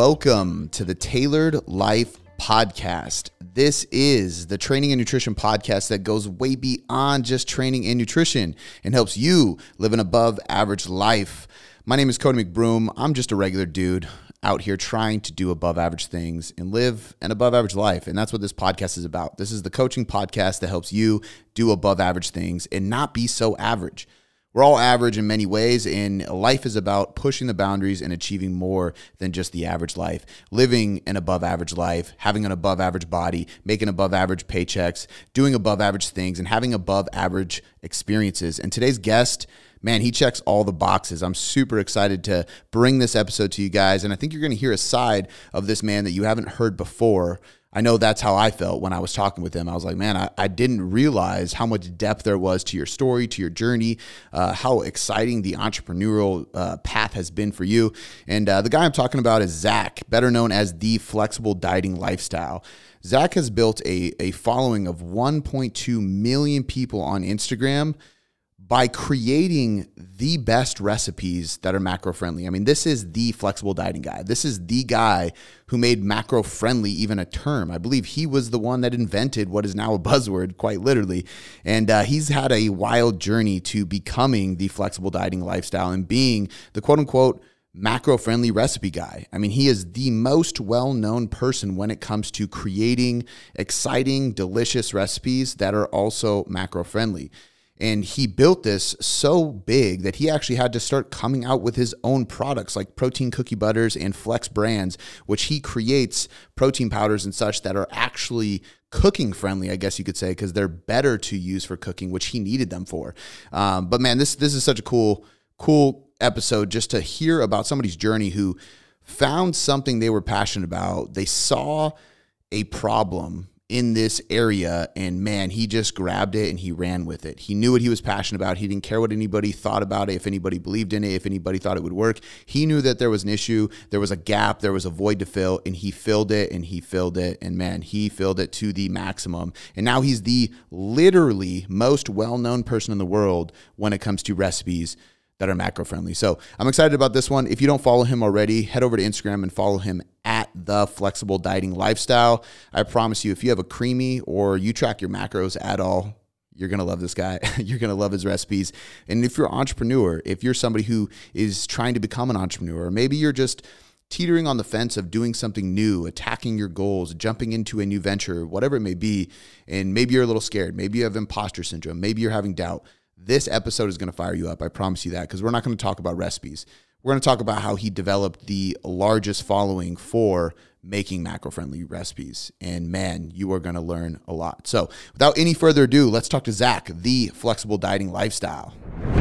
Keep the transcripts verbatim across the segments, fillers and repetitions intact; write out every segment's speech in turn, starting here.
welcome to the Tailored Life Podcast. This is the training and nutrition podcast that goes way beyond just training and nutrition and helps you live an above average life. My name is Cody McBroom. I'm just a regular dude out here trying to do above average things and live an above average life. And that's what this podcast is about. This is the coaching podcast that helps you do above average things and not be so average. We're all average in many ways, and life is about pushing the boundaries and achieving more than just the average life. Living an above average life, having an above average body, making above average paychecks, doing above average things, and having above average experiences. And today's guest, man, he checks all the boxes. I'm super excited to bring this episode to you guys, and I think you're going to hear a side of this man that you haven't heard before. I know that's how I felt when I was talking with him. I was like, man, I, I didn't realize how much depth there was to your story, to your journey, uh, how exciting the entrepreneurial uh, path has been for you. And uh, the guy I'm talking about is Zach, better known as The Flexible Dieting Lifestyle. Zach has built a, a following of one point two million people on Instagram by creating the best recipes that are macro-friendly. I mean, this is the flexible dieting guy. This is the guy who made macro-friendly even a term. I believe he was the one that invented what is now a buzzword, quite literally. And uh, he's had a wild journey to becoming the flexible dieting lifestyle and being the quote-unquote macro-friendly recipe guy. I mean, he is the most well-known person when it comes to creating exciting, delicious recipes that are also macro-friendly. And he built this so big that he actually had to start coming out with his own products like Protein Cookie Butters and Flex Brands, which he creates protein powders and such that are actually cooking friendly, I guess you could say, because they're better to use for cooking, which he needed them for. Um, but man, this this is such a cool, cool episode just to hear about somebody's journey who found something they were passionate about. They saw a problem in this area, and man, he just grabbed it and he ran with it. He knew what he was passionate about. He didn't care what anybody thought about it, if anybody believed in it, if anybody thought it would work. He knew that there was an issue, there was a gap, there was a void to fill, and he filled it and he filled it, and man, he filled it to the maximum. And now he's the literally most well-known person in the world when it comes to recipes that are macro-friendly. So I'm excited about this one. If you don't follow him already, head over to Instagram and follow him at The Flexible Dieting Lifestyle. I promise you, if you have a creamy or you track your macros at all, you're going to love this guy. You're going to love his recipes. And if you're an entrepreneur, if you're somebody who is trying to become an entrepreneur, maybe you're just teetering on the fence of doing something new, attacking your goals, jumping into a new venture, whatever it may be, and maybe you're a little scared, maybe you have imposter syndrome, maybe you're having doubt, this episode is going to fire you up. I promise you that, because we're not going to talk about recipes. We're going to talk about how he developed the largest following for making macro-friendly recipes. And man, you are going to learn a lot. So without any further ado, let's talk to Zach, The Flexible Dieting Lifestyle.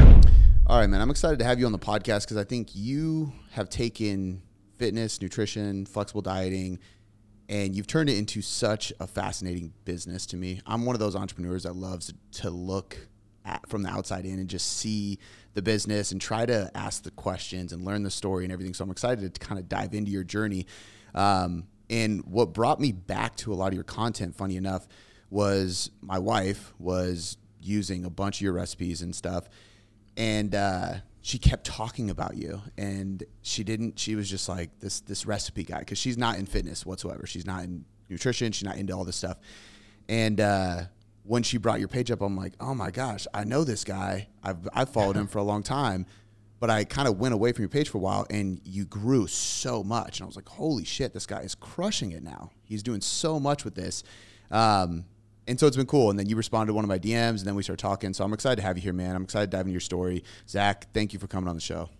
All right, man, I'm excited to have you on the podcast because I think you have taken fitness, nutrition, flexible dieting, and you've turned it into such a fascinating business to me. I'm one of those entrepreneurs that loves to look at, from the outside in and just see the business and try to ask the questions and learn the story and everything. So I'm excited to kind of dive into your journey. Um, and what brought me back to a lot of your content, funny enough, was my wife was using a bunch of your recipes and stuff. And uh, she kept talking about you, and she didn't, she was just like this, this recipe guy, because she's not in fitness whatsoever. She's not in nutrition. She's not into all this stuff. And, uh, when she brought your page up, I'm like, oh my gosh, I know this guy. I've I've followed him for a long time, but I kind of went away from your page for a while, and you grew so much. And I was like, holy shit, this guy is crushing it now. He's doing so much with this. Um, and so it's been cool. And then you responded to one of my D Ms, and then we started talking. So I'm excited to have you here, man. I'm excited to dive into your story. Zach, thank you for coming on the show.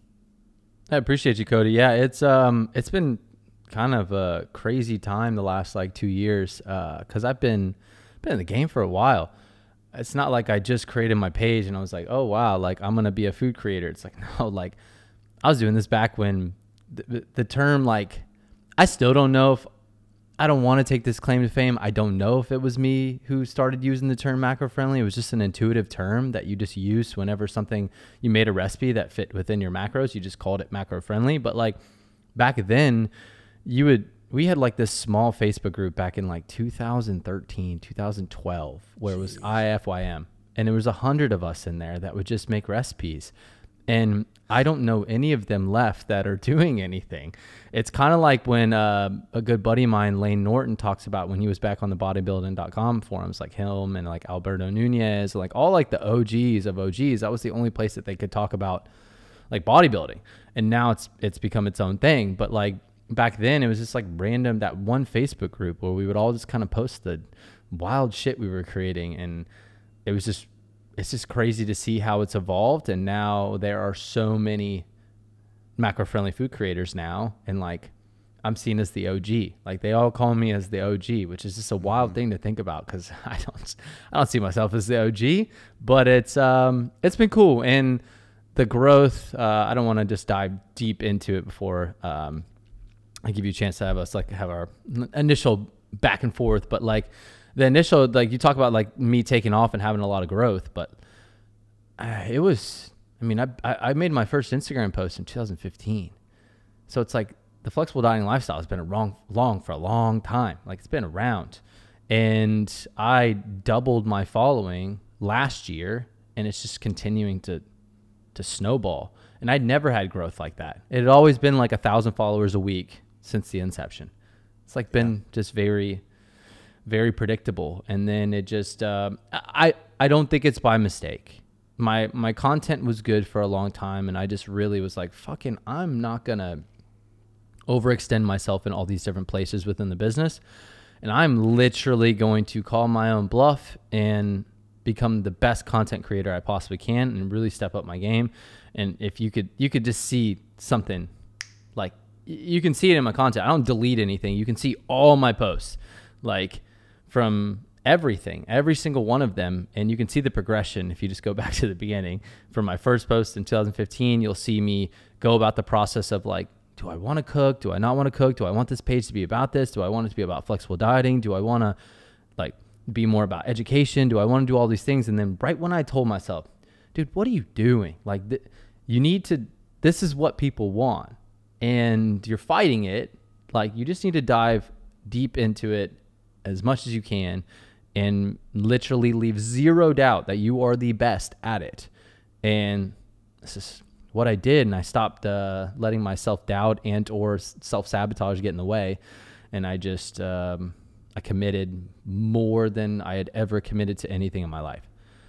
I appreciate you, Cody. Yeah, it's um it's been kind of a crazy time the last like two years uh, because I've been been in the game for a while. It's not like I just created my page and I was like, oh wow, like I'm gonna be a food creator. It's like, no, like I was doing this back when the, the term, like, I still don't know if I don't want to take this claim to fame. I don't know if it was me who started using the term macro friendly. It was just an intuitive term that you just used whenever something, you made a recipe that fit within your macros, you just called it macro friendly. But like back then you would, we had like this small Facebook group back in like two thousand thirteen, two thousand twelve, where Jeez. It was I F Y M. And there was a hundred of us in there that would just make recipes. And I don't know any of them left that are doing anything. It's kind of like when uh, a good buddy of mine, Lane Norton, talks about when he was back on the bodybuilding dot com forums, like him and like Alberto Nunez, like all like the O Gs of O Gs. That was the only place that they could talk about like bodybuilding. And now it's it's become its own thing. But like back then, it was just like random, that one Facebook group where we would all just kind of post the wild shit we were creating. And it was just, it's just crazy to see how it's evolved. And now there are so many macro-friendly food creators now. And like, I'm seen as the O G. Like they all call me as the O G, which is just a wild mm-hmm. thing to think about, because I don't, I don't see myself as the O G, but it's, um, it's been cool. And the growth, uh, I don't want to just dive deep into it before, um, I give you a chance to have us like have our initial back and forth, but like the initial, like you talk about like me taking off and having a lot of growth, but uh, it was, I mean, I, I made my first Instagram post in two thousand fifteen. So it's like the flexible dieting lifestyle has been around long for a long time. Like it's been around, and I doubled my following last year, and it's just continuing to, to snowball. And I'd never had growth like that. It had always been like a thousand followers a week since the inception. It's like been yeah. just very, very predictable. And then it just, um, I, I don't think it's by mistake. My, my content was good for a long time. And I just really was like, fucking, I'm not going to overextend myself in all these different places within the business. And I'm literally going to call my own bluff and become the best content creator I possibly can and really step up my game. And if you could, you could just see something like, you can see it in my content. I don't delete anything. You can see all my posts, like from everything, every single one of them. And you can see the progression. If you just go back to the beginning from my first post in two thousand fifteen, you'll see me go about the process of like, do I want to cook? Do I not want to cook? Do I want this page to be about this? Do I want it to be about flexible dieting? Do I want to like be more about education? Do I want to do all these things? And then right when I told myself, dude, what are you doing? Like th- you need to, this is what people want, and you're fighting it. Like you just need to dive deep into it as much as you can and literally leave zero doubt that you are the best at it. And this is what I did. And I stopped uh, letting my self-doubt and or self-sabotage get in the way. And I just, um, I committed more than I had ever committed to anything in my life.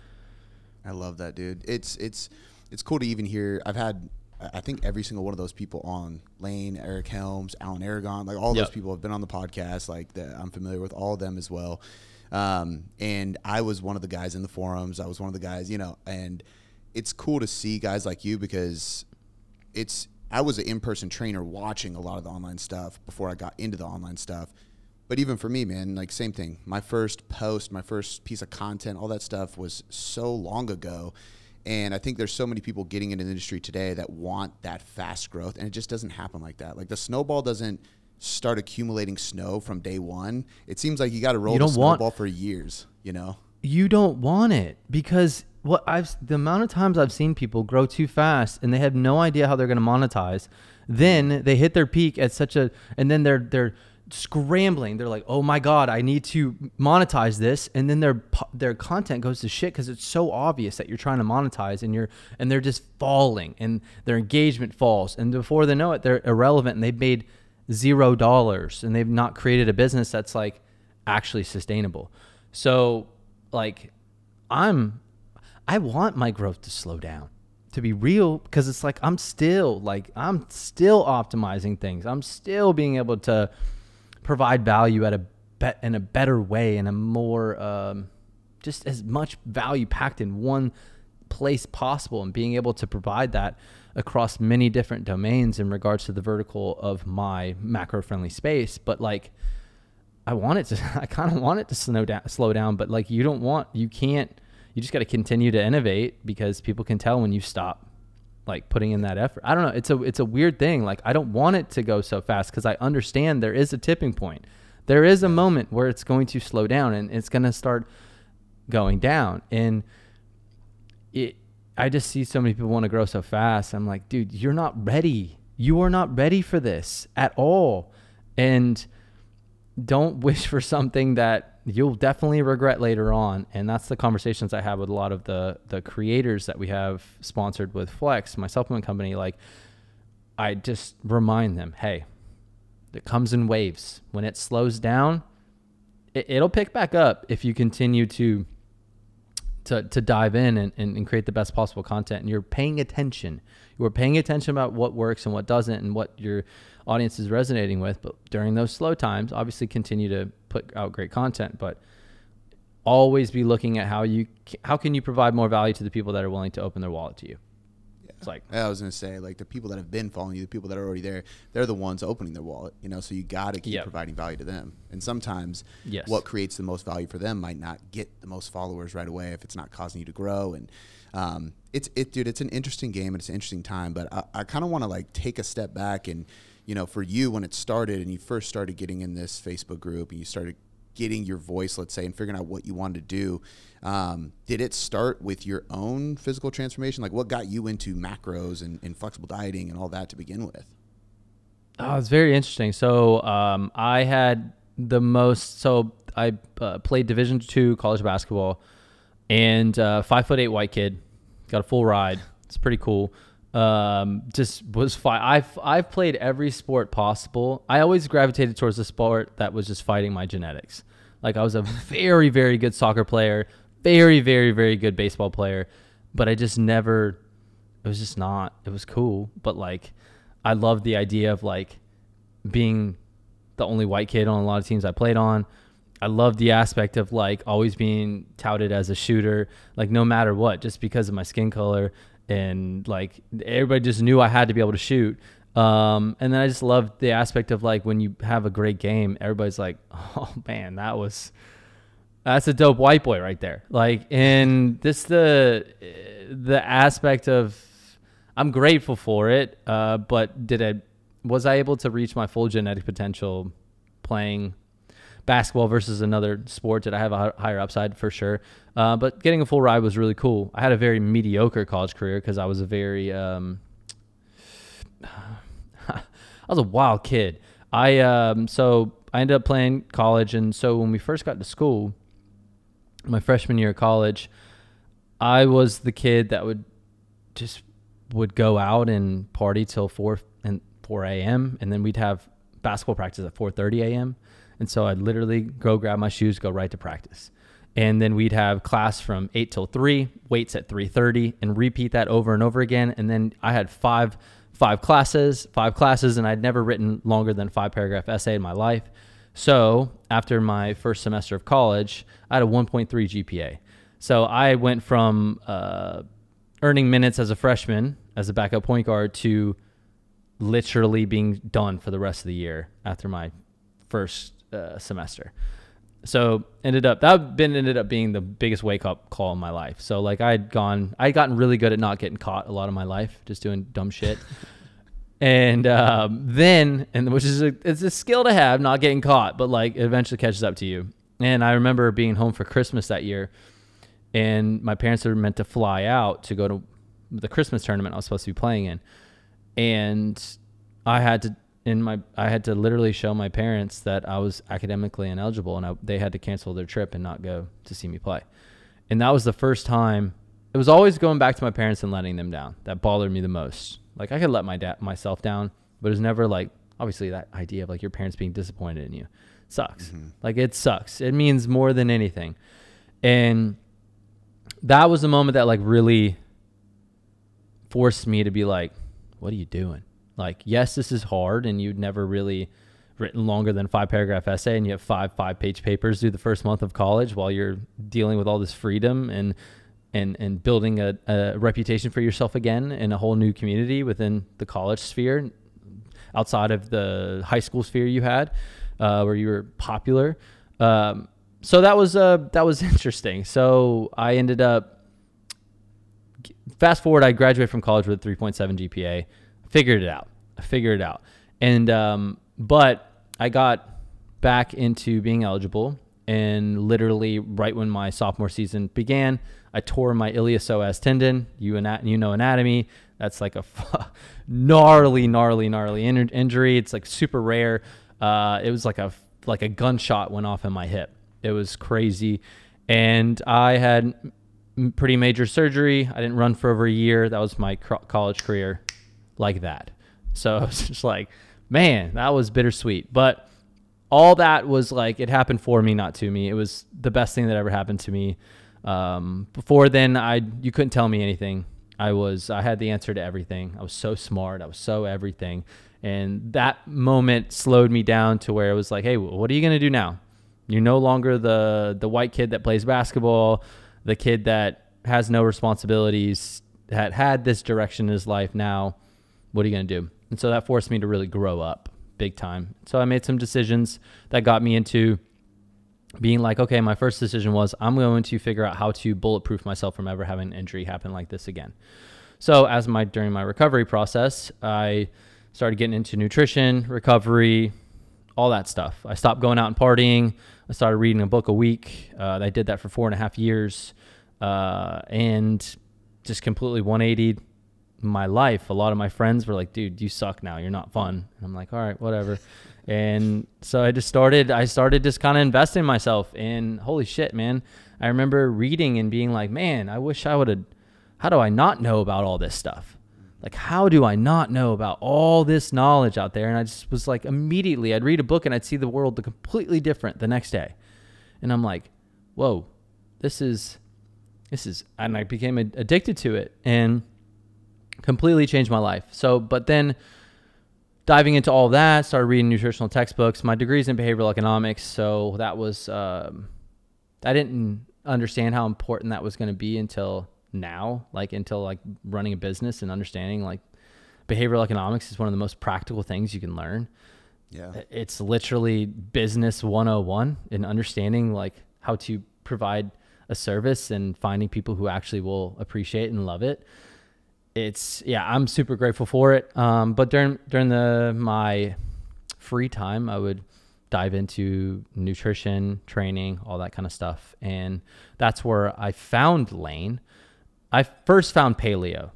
I love that, dude. It's, it's, it's cool to even hear. I've had, I think every single one of those people on, Lane, Eric Helms, Alan Aragon, like all yep. those people have been on the podcast. Like the, I'm familiar with all of them as well. Um, and I was one of the guys in the forums. I was one of the guys, you know, and it's cool to see guys like you, because it's, I was an in-person trainer watching a lot of the online stuff before I got into the online stuff. But even for me, man, like same thing. My first post, my first piece of content, all that stuff was so long ago. And I think there's so many people getting into the industry today that want that fast growth, and it just doesn't happen like that. Like the snowball doesn't start accumulating snow from day one. It seems like you got to roll the snowball want, for years, you know? You don't want it, because what I've, the amount of times I've seen people grow too fast and they have no idea how they're going to monetize. Then they hit their peak at such a, and then they're, they're, scrambling. They're like, oh my God, I need to monetize this. And then their, their content goes to shit because it's so obvious that you're trying to monetize, and you're, and they're just falling, and their engagement falls. And before they know it, they're irrelevant, and they've made zero dollars, and they've not created a business that's like actually sustainable. So like I'm, I want my growth to slow down, to be real, because it's like, I'm still like, I'm still optimizing things. I'm still being able to provide value at a bet in a better way, and a more um, just as much value packed in one place possible, and being able to provide that across many different domains in regards to the vertical of my macro friendly space. But like, I want it to, I kind of want it to slow down, slow down, but like you don't want, you can't, you just got to continue to innovate, because people can tell when you stop like putting in that effort. I don't know. It's a, it's a weird thing. Like I don't want it to go so fast, because I understand there is a tipping point. There is a moment where it's going to slow down, and it's going to start going down. And it, I just see so many people want to grow so fast. I'm like, dude, you're not ready. You are not ready for this at all. And don't wish for something that you'll definitely regret later on. And that's the conversations I have with a lot of the the creators that we have sponsored with Flex, my supplement company. Like, I just remind them, hey, it comes in waves. When it slows down, it, it'll pick back up if you continue to to to dive in and, and, and create the best possible content. And you're paying attention. You're paying attention about what works and what doesn't and what your audience is resonating with. But during those slow times, obviously continue to put out great content, but always be looking at how you how can you provide more value to the people that are willing to open their wallet to you. It's like, I was going to say, like, the people that have been following you, the people that are already there, they're the ones opening their wallet, you know, so you got to keep yep. providing value to them. And sometimes yes. what creates the most value for them might not get the most followers right away if it's not causing you to grow. And um, it's, it, dude, it's an interesting game and it's an interesting time, but I, I kind of want to like take a step back and, you know, for you, when it started and you first started getting in this Facebook group and you started getting your voice, let's say, and figuring out what you wanted to do, um, did it start with your own physical transformation? Like, what got you into macros and, and flexible dieting and all that to begin with? Oh, it's very interesting. So um, I had the most, so I uh, played Division two college basketball, and uh, five foot eight white kid, got a full ride. It's pretty cool. Um, just was fine. I've, I've played every sport possible. I always gravitated towards the sport that was just fighting my genetics. Like, I was a very, very good soccer player, very, very, very good baseball player, but I just never, it was just not, it was cool. But like, I loved the idea of like being the only white kid on a lot of teams I played on. I love the aspect of like always being touted as a shooter, like no matter what, just because of my skin color. And like everybody just knew I had to be able to shoot. Um, and then I just loved the aspect of like when you have a great game, everybody's like, oh man, that was, that's a dope white boy right there. Like, and this, the, the aspect of, I'm grateful for it. Uh, but did I, was I able to reach my full genetic potential playing basketball versus another sport? Did I have a higher upside? For sure. Uh, but getting a full ride was really cool. I had a very mediocre college career because I was a very, um, I was a wild kid. I, um, so I ended up playing college. And so when we first got to school, my freshman year of college, I was the kid that would just would go out and party till four and four a.m. And then we'd have basketball practice at four thirty a.m. And so I'd literally go grab my shoes, go right to practice. And then we'd have class from eight till three, weights at three thirty, and repeat that over and over again. And then I had five, five classes, five classes, and I'd never written longer than five paragraph essay in my life. So after my first semester of college, I had a one point three G P A. So I went from uh, earning minutes as a freshman, as a backup point guard, to literally being done for the rest of the year after my first uh, semester. So ended up, that been ended up being the biggest wake up call in my life. So like I had gone, I had gotten really good at not getting caught a lot of my life, just doing dumb shit. And um, then, and which is a, it's a skill to have, not getting caught, but like it eventually catches up to you. And I remember being home for Christmas that year, and my parents were meant to fly out to go to the Christmas tournament I was supposed to be playing in. And I had to, in my, I had to literally show my parents that I was academically ineligible, and I, they had to cancel their trip and not go to see me play. And that was the first time. It was always going back to my parents and letting them down that bothered me the most. Like I could let my dad, myself down, but it was never like, obviously that idea of like your parents being disappointed in you sucks. Mm-hmm. Like it sucks. It means more than anything. And that was the moment that like really forced me to be like, what are you doing? Like, yes, this is hard, and you'd never really written longer than five paragraph essay, and you have five five page papers due the first month of college while you're dealing with all this freedom and and and building a, a reputation for yourself again in a whole new community within the college sphere, outside of the high school sphere you had, uh, where you were popular. Um, so that was uh, that was interesting. So I ended up, fast forward, I graduated from college with a three point seven G P A. Figured it out. I figured it out. And, um, but I got back into being eligible, and literally right when my sophomore season began, I tore my iliopsoas tendon. You, ana- you know, anatomy. That's like a gnarly, gnarly, gnarly in- injury. It's like super rare. Uh, it was like a, like a gunshot went off in my hip. It was crazy. And I had m- pretty major surgery. I didn't run for over a year. That was my cr- college career like that. So I was just like, man, that was bittersweet. But all that was like, it happened for me, not to me. It was the best thing that ever happened to me. Um, before then, I you couldn't tell me anything. I was I had the answer to everything. I was so smart. I was so everything. And that moment slowed me down to where it was like, hey, what are you going to do now? You're no longer the the white kid that plays basketball, the kid that has no responsibilities, that had this direction in his life. Now, what are you going to do? And so that forced me to really grow up big time. So I made some decisions that got me into being like, okay, my first decision was I'm going to figure out how to bulletproof myself from ever having an injury happen like this again. So as my during my recovery process, I started getting into nutrition, recovery, all that stuff. I stopped going out and partying. I started reading a book a week. Uh, I did that for four and a half years uh, and just completely one eightied my life. A lot of my friends were like, dude, you suck now. You're not fun. And I'm like, all right, whatever. And so I just started, I started just kind of investing in myself, and holy shit, man. I remember reading and being like, man, I wish I would have, how do I not know about all this stuff? Like, how do I not know about all this knowledge out there? And I just was like, immediately I'd read a book and I'd see the world completely different the next day. And I'm like, whoa, this is, this is, and I became addicted to it and completely changed my life. So, but then diving into all that, started reading nutritional textbooks. My degree's in behavioral economics, so that was, um, I didn't understand how important that was going to be until now, like until like running a business and understanding like behavioral economics is one of the most practical things you can learn. Yeah. It's literally business one oh one in understanding like how to provide a service and finding people who actually will appreciate and love it. It's, yeah, I'm super grateful for it. Um, but during, during the, my free time, I would dive into nutrition, training, all that kind of stuff. And that's where I found Lane. I first found paleo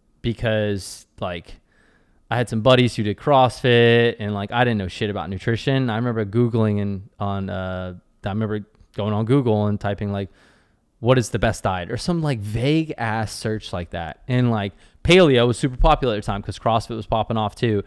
because like I had some buddies who did CrossFit and like, I didn't know shit about nutrition. I remember Googling and on, uh, I remember going on Google and typing like, what is the best diet or some like vague ass search like that. And like paleo was super popular at the time because CrossFit was popping off too.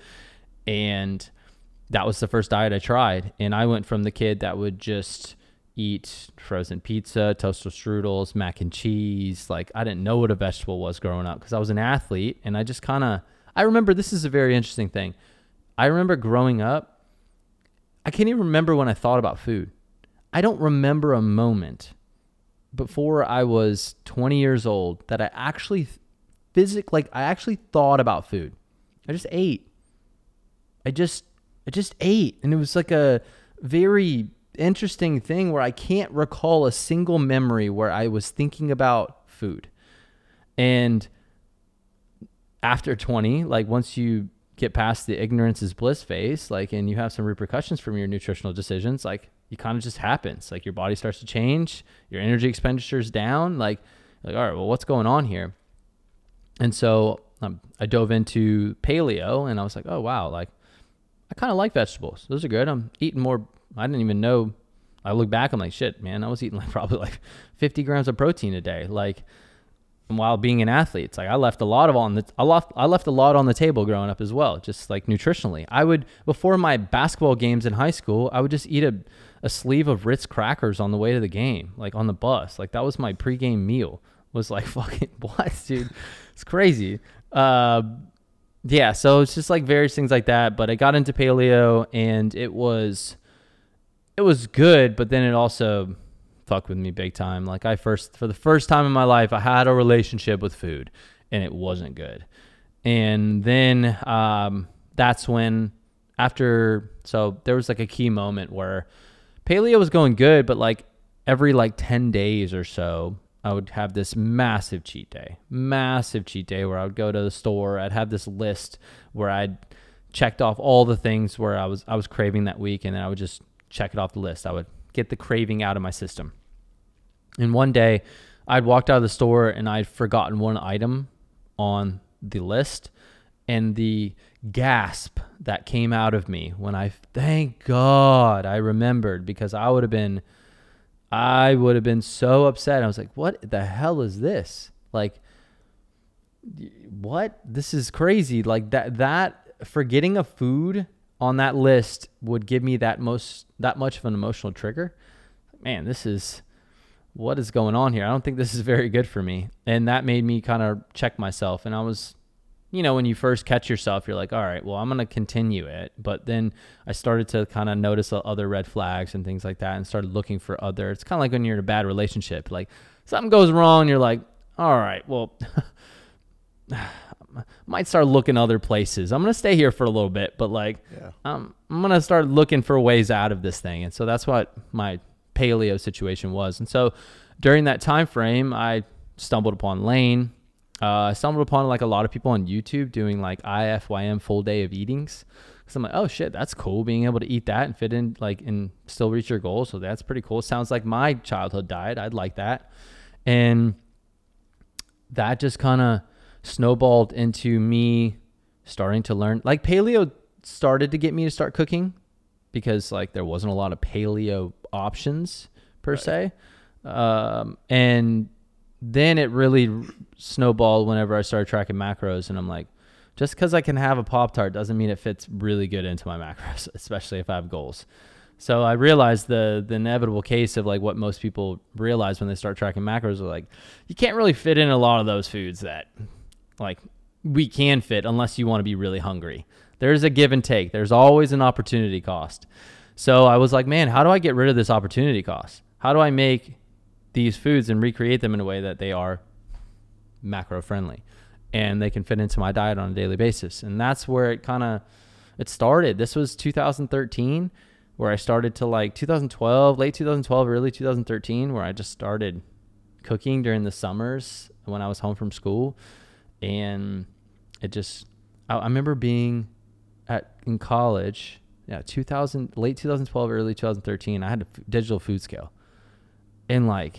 And that was the first diet I tried. And I went from the kid that would just eat frozen pizza, toaster strudels, mac and cheese. Like I didn't know what a vegetable was growing up because I was an athlete. And I just kind of, I remember this is a very interesting thing. I remember growing up, I can't even remember when I thought about food. I don't remember a moment before I was twenty years old that I actually physic like I actually thought about food. I just ate. I just I just ate. And it was like a very interesting thing where I can't recall a single memory where I was thinking about food. And after twenty, like once you get past the ignorance is bliss phase, like, and you have some repercussions from your nutritional decisions, like it kind of just happens. Like your body starts to change, your energy expenditure's down. Like, like, all right, well, what's going on here? And so um, I dove into paleo and I was like, oh, wow. Like I kind of like vegetables. Those are good. I'm eating more. I didn't even know. I look back, I'm like, shit, man, I was eating like probably like fifty grams of protein a day. Like, while being an athlete, it's like I left a lot of on the I left I left a lot on the table growing up as well, just like nutritionally. I would, before my basketball games in high school, I would just eat a, a sleeve of Ritz crackers on the way to the game, like on the bus. Like that was my pregame meal. Was like fucking what, dude? It's crazy. Uh, yeah, so it's just like various things like that. But I got into paleo and it was it was good, but then it also fuck with me big time. Like I first, for the first time in my life, I had a relationship with food and it wasn't good. And then um, that's when after, so there was like a key moment where paleo was going good, but like every like ten days or so, I would have this massive cheat day, massive cheat day where I would go to the store. I'd have this list where I'd checked off all the things where I was, I was craving that week. And then I would just check it off the list. I would get the craving out of my system. And one day I'd walked out of the store and I'd forgotten one item on the list, and the gasp that came out of me when I, thank God I remembered, because I would have been I would have been so upset. I was like, what the hell is this? Like, what? This is crazy. Like that, that forgetting a food on that list would give me that most, that much of an emotional trigger. Man, this is, what is going on here? I don't think this is very good for me. And that made me kind of check myself. And I was, you know, when you first catch yourself, you're like, all right, well, I'm going to continue it. But then I started to kind of notice other red flags and things like that and started looking for other. It's kind of like when you're in a bad relationship, like something goes wrong. You're like, all right, well, might start looking other places. I'm going to stay here for a little bit, but like, yeah. um, I'm going to start looking for ways out of this thing. And so that's what my paleo situation was. And so during that time frame, I stumbled upon Lane. Uh, I stumbled upon like a lot of people on YouTube doing like I F Y M full day of eatings. So I'm like, oh shit, that's cool. Being able to eat that and fit in like and still reach your goals. So that's pretty cool. Sounds like my childhood diet. I'd like that. And that just kind of snowballed into me starting to learn. Like paleo started to get me to start cooking because like there wasn't a lot of paleo options per right. se. Um, and then it really snowballed whenever I started tracking macros, and I'm like, just because I can have a Pop-Tart doesn't mean it fits really good into my macros, especially if I have goals. So I realized the the inevitable case of like what most people realize when they start tracking macros are like, you can't really fit in a lot of those foods that like we can fit unless you want to be really hungry. There's a give and take. There's always an opportunity cost. So I was like, man, how do I get rid of this opportunity cost? How do I make these foods and recreate them in a way that they are macro friendly and they can fit into my diet on a daily basis? And that's where it kind of, it started. This was two thousand thirteen where I started to like two thousand twelve, late two thousand twelve, early two thousand thirteen, where I just started cooking during the summers when I was home from school. And it just, I, I remember being at, in college, yeah, two thousand, late two thousand twelve, early two thousand thirteen, I had a f- digital food scale. And like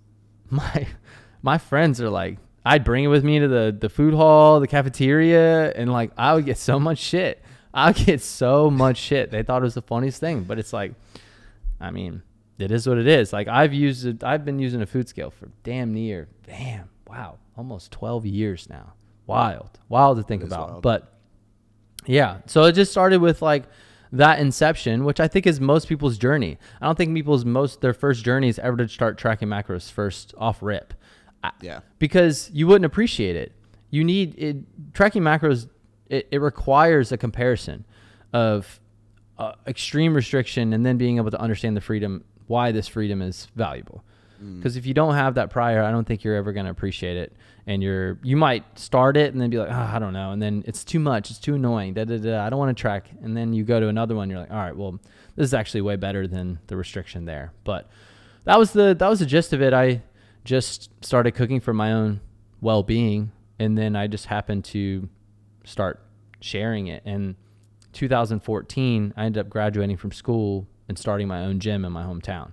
my, my friends are like, I'd bring it with me to the, the food hall, the cafeteria, and like, I would get so much shit. I would get so much shit. They thought it was the funniest thing, but it's like, I mean, it is what it is. Like I've used it. I've been using a food scale for damn near, damn, wow, almost twelve years now. Wild, wild to think about. Wild. But yeah, so it just started with like that inception, which I think is most people's journey. I don't think people's most, their first journey is ever to start tracking macros first off rip. Yeah. Because you wouldn't appreciate it. You need it. Tracking macros, it, it requires a comparison of uh, extreme restriction and then being able to understand the freedom, why this freedom is valuable. Because mm. if you don't have that prior, I don't think you're ever going to appreciate it. And you're, you might start it and then be like, oh, I don't know. And then it's too much. It's too annoying. Da, da, da, I don't want to track. And then you go to another one. You're like, all right, well, this is actually way better than the restriction there. But that was the, that was the gist of it. I just started cooking for my own well-being. And then I just happened to start sharing it. And two thousand fourteen, I ended up graduating from school and starting my own gym in my hometown.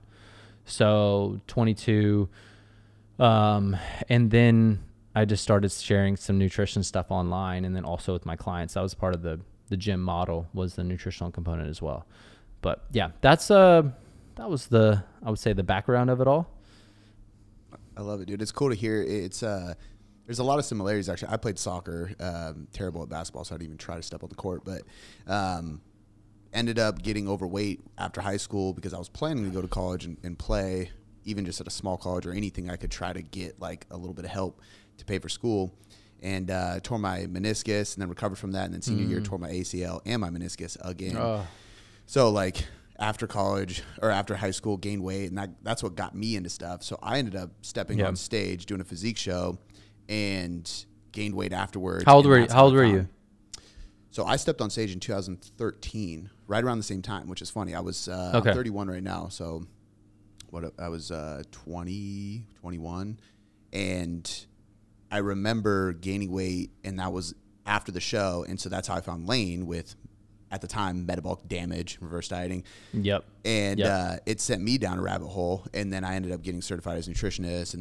So twenty-two, um, and then I just started sharing some nutrition stuff online, and then also with my clients. That was part of the the gym model, was the nutritional component as well. But yeah, that's uh that was the, I would say, the background of it all. I love it, dude. It's cool to hear. It's uh there's a lot of similarities actually. I played soccer, um, terrible at basketball, so I didn't even try to step on the court, but um ended up getting overweight after high school because I was planning to go to college and, and play, even just at a small college or anything I could try to get like a little bit of help to pay for school, and uh, tore my meniscus and then recovered from that. And then senior mm. year tore my A C L and my meniscus again. Oh. So like after college or after high school, gained weight, and that, that's what got me into stuff. So I ended up stepping yep. on stage doing a physique show and gained weight afterwards. How old were you? How old were you? So I stepped on stage in two thousand thirteen, right around the same time, which is funny. I was uh, okay. I'm thirty-one right now, so what I was uh, twenty, twenty-one, and I remember gaining weight, and that was after the show, and so that's how I found Lane with, at the time, metabolic damage, reverse dieting. Yep. And yep. Uh, it sent me down a rabbit hole, and then I ended up getting certified as a nutritionist, and then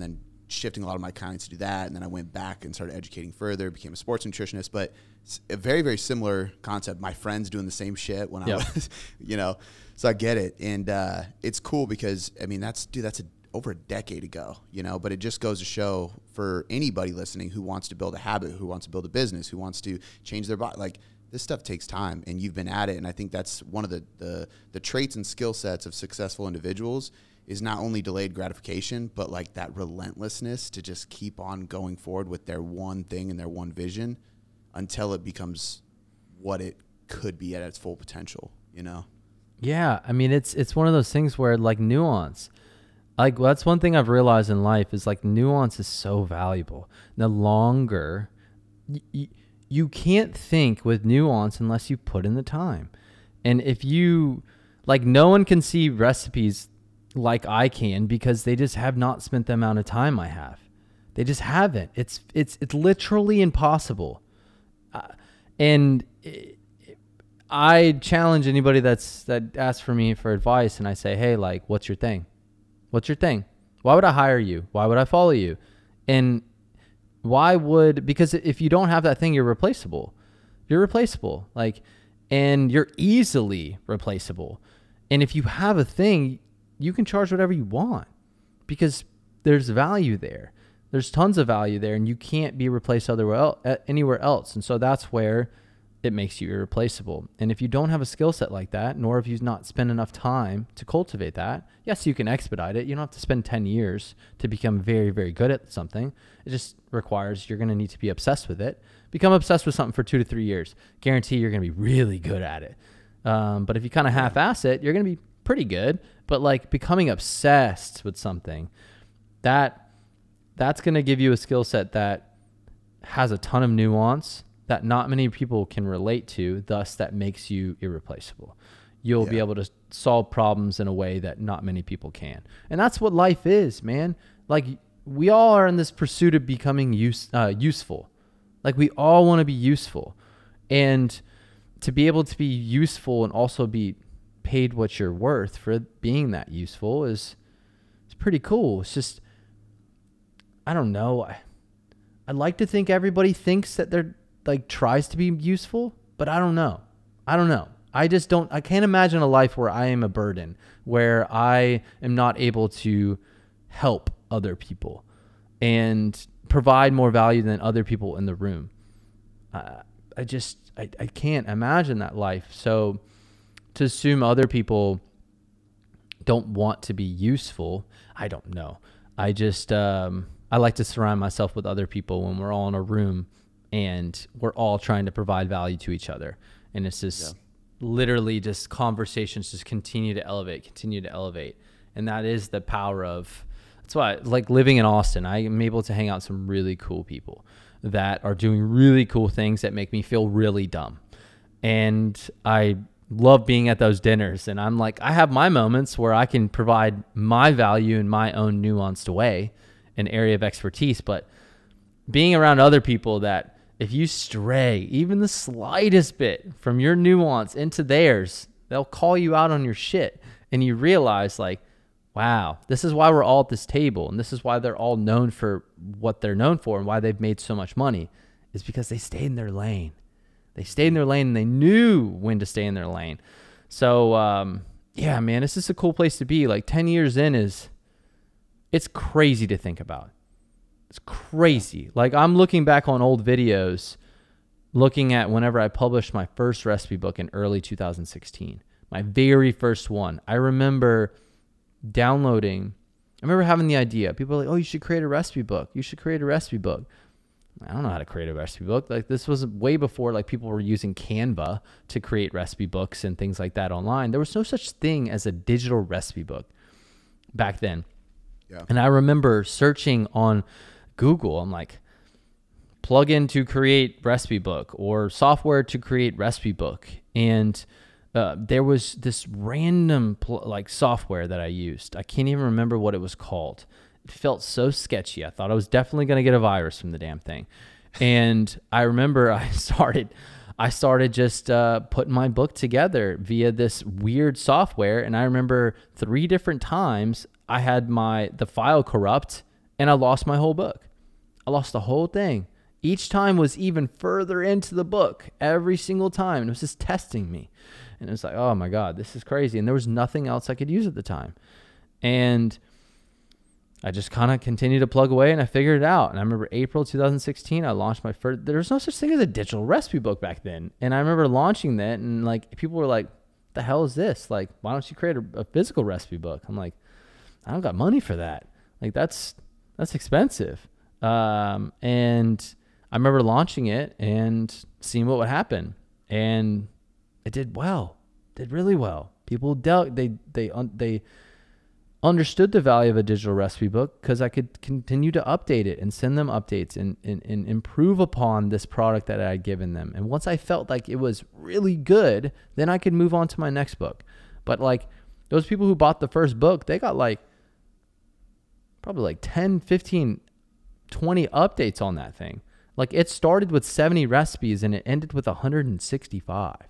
shifting a lot of my clients to do that. And then I went back and started educating further, became a sports nutritionist, but it's a very, very similar concept. My friends doing the same shit when yep. I was, you know, so I get it. And uh, it's cool because, I mean, that's, dude, that's a, over a decade ago, you know, but it just goes to show for anybody listening who wants to build a habit, who wants to build a business, who wants to change their body, like this stuff takes time and you've been at it. And I think that's one of the, the, the traits and skill sets of successful individuals is not only delayed gratification, but like that relentlessness to just keep on going forward with their one thing and their one vision until it becomes what it could be at its full potential, you know? Yeah. I mean, it's, it's one of those things where like nuance, like that's one thing I've realized in life is like nuance is so valuable. The longer y- y- you can't think with nuance unless you put in the time. And if you like, no one can see recipes like I can because they just have not spent the amount of time I have. They just haven't. It's it's it's literally impossible. Uh, and it, I challenge anybody that's that asks for me for advice, and I say, hey, like, what's your thing? What's your thing? Why would I hire you? Why would I follow you? And why would, because if you don't have that thing, you're replaceable. You're replaceable. Like, and you're easily replaceable. And if you have a thing, you can charge whatever you want because there's value there. There's tons of value there and you can't be replaced anywhere else. And so that's where it makes you irreplaceable. And if you don't have a skill set like that, nor if you've not spent enough time to cultivate that, yes, you can expedite it. You don't have to spend ten years to become very, very good at something. It just requires you're going to need to be obsessed with it. Become obsessed with something for two to three years. Guarantee you're going to be really good at it. Um, but if you kind of half-ass it, you're going to be pretty good. But like becoming obsessed with something, that that's going to give you a skill set that has a ton of nuance that not many people can relate to, thus that makes you irreplaceable. You'll yeah. be able to solve problems in a way that not many people can. And that's what life is, man. Like we all are in this pursuit of becoming use, uh, useful. Like we all want to be useful. And to be able to be useful and also be paid what you're worth for being that useful is it's pretty cool. It's just, I don't know. I, I'd like to think everybody thinks that they're like tries to be useful, but I don't know. I don't know. I just don't, I can't imagine a life where I am a burden, where I am not able to help other people and provide more value than other people in the room. Uh, I just, I, I can't imagine that life. So to assume other people don't want to be useful, I don't know. I just, um, I like to surround myself with other people when we're all in a room and we're all trying to provide value to each other. And it's just yeah. literally just conversations just continue to elevate, continue to elevate. And that is the power of, that's why like living in Austin, I am able to hang out with some really cool people that are doing really cool things that make me feel really dumb. And I love being at those dinners. And I'm like, I have my moments where I can provide my value in my own nuanced way, an area of expertise. But being around other people that if you stray even the slightest bit from your nuance into theirs, they'll call you out on your shit. And you realize like, wow, this is why we're all at this table. And this is why they're all known for what they're known for and why they've made so much money is because they stayed in their lane. They stayed in their lane and they knew when to stay in their lane. So, um, yeah, man, this is a cool place to be. Like ten years in is, it's crazy to think about. It's crazy. Like I'm looking back on old videos, looking at whenever I published my first recipe book in early two thousand sixteen, my very first one. I remember downloading, I remember having the idea. People were like, oh, you should create a recipe book. You should create a recipe book. I don't know how to create a recipe book. Like this was way before like people were using Canva to create recipe books and things like that online. There was no such thing as a digital recipe book back then. Yeah. And I remember searching on Google, I'm like, plug in to create recipe book or software to create recipe book. And uh, there was this random pl- like software that I used. I can't even remember what it was called. It felt so sketchy. I thought I was definitely going to get a virus from the damn thing. And I remember I started, I started just uh, putting my book together via this weird software. And I remember three different times I had my, the file corrupt and I lost my whole book. I lost the whole thing. Each time was even further into the book every single time. And it was just testing me. And it was like, oh my God, this is crazy. And there was nothing else I could use at the time. And I just kind of continued to plug away and I figured it out. And I remember April two thousand sixteen, I launched my first, there was no such thing as a digital recipe book back then. And I remember launching that and like people were like, what the hell is this? Like, why don't you create a, a physical recipe book? I'm like, I don't got money for that. Like that's, that's expensive. Um, and I remember launching it and seeing what would happen. And it did well, did really well. People dealt, they, they, they understood the value of a digital recipe book because I could continue to update it and send them updates and, and, and improve upon this product that I had given them. And once I felt like it was really good, then I could move on to my next book. But like those people who bought the first book, they got like probably like ten, fifteen, twenty updates on that thing. Like it started with seventy recipes and it ended with one hundred sixty-five.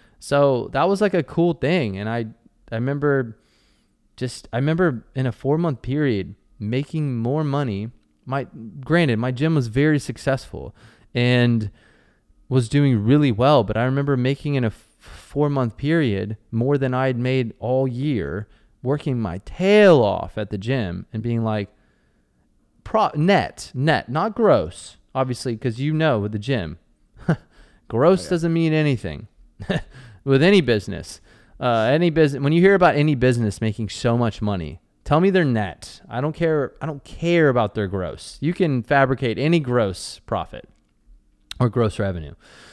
So that was like a cool thing. And I, I remember just, I remember in a four month period making more money. My, granted, my gym was very successful and was doing really well, but I remember making in a four month period more than I had made all year, working my tail off at the gym and being like, pro net, net, not gross, obviously, because you know with the gym, gross oh, yeah. doesn't mean anything with any business. Uh, any business, when you hear about any business making so much money, tell me their net. I don't care. I don't care about their gross. You can fabricate any gross profit or gross revenue.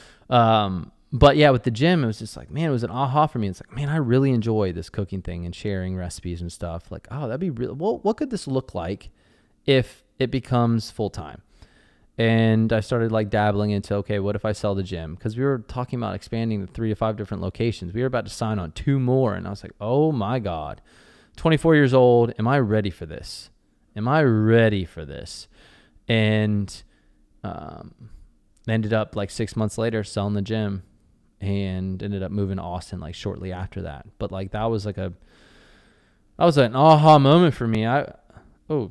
Um, but yeah, with the gym, it was just like, man, it was an aha for me. It's like, man, I really enjoy this cooking thing and sharing recipes and stuff. Like, oh, that'd be real. Well, what could this look like if it becomes full time? And I started like dabbling into, okay, what if I sell the gym? Because we were talking about expanding to three to five different locations. We were about to sign on two more. And I was like, oh my God, twenty-four years old. Am I ready for this? Am I ready for this? And um, ended up like six months later selling the gym and ended up moving to Austin like shortly after that. But like that was like a, that was an aha moment for me. I, oh,